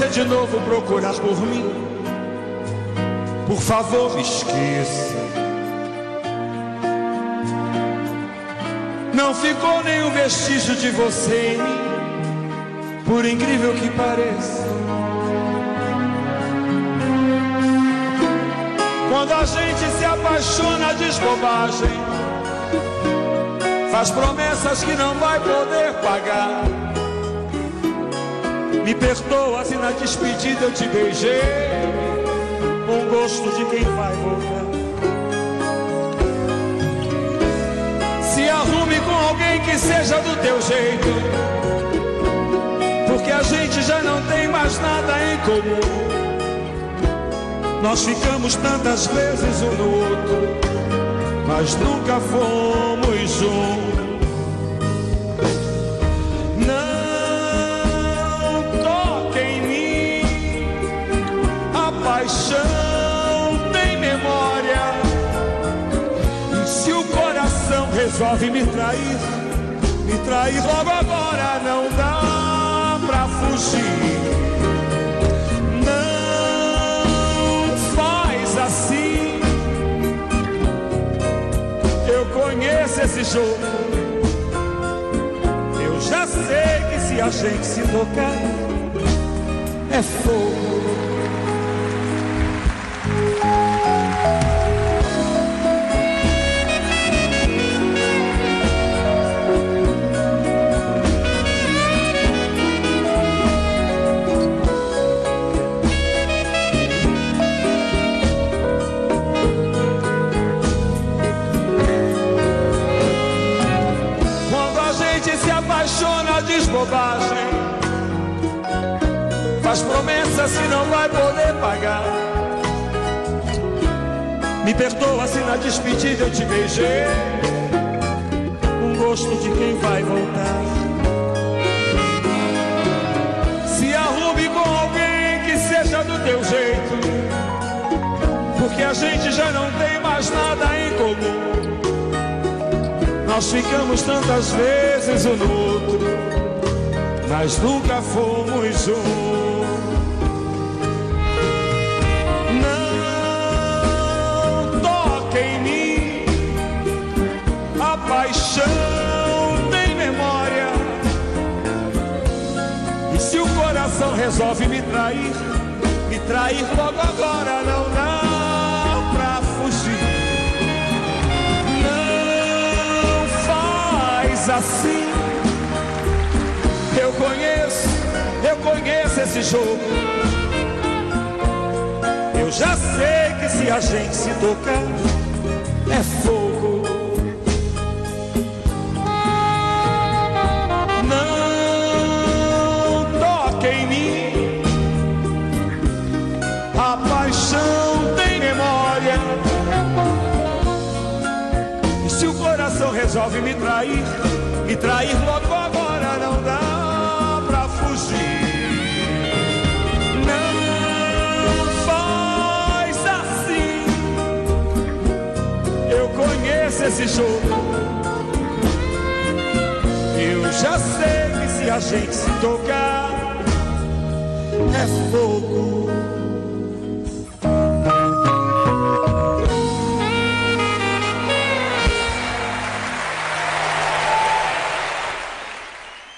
de novo procurar por mim, por favor me esqueça. Não ficou nenhum vestígio de você em mim, por incrível que pareça. Quando a gente se apaixona, diz bobagem, faz promessas que não vai poder pagar. Me perdoa se na despedida eu te beijei, com gosto de quem vai voltar. Se arrume com alguém que seja do teu jeito, porque a gente já não tem mais nada em comum. Nós ficamos tantas vezes um no outro, mas nunca fomos juntos. Paixão tem memória, e se o coração resolve me trair logo agora, não dá pra fugir. Não faz assim, eu conheço esse jogo, eu já sei que se a gente se tocar é fogo. Diz bobagem, faz promessas que não vai poder pagar. Me perdoa se na despedida eu te beijei, com gosto de quem vai voltar. Se arrume com alguém que seja do teu jeito, porque a gente já não tem mais nada em comum. Nós ficamos tantas vezes um no outro, mas nunca fomos juntos. Não toque em mim, a paixão tem memória, e se o coração resolve me trair logo agora, não dá pra fugir. Assim, eu conheço esse jogo, eu já sei que se a gente se tocar é fogo. Não toque em mim, a paixão tem memória, e se o coração resolve me trair logo agora, não dá pra fugir. Não faz assim, eu conheço esse jogo, eu já sei que se a gente se tocar é fogo.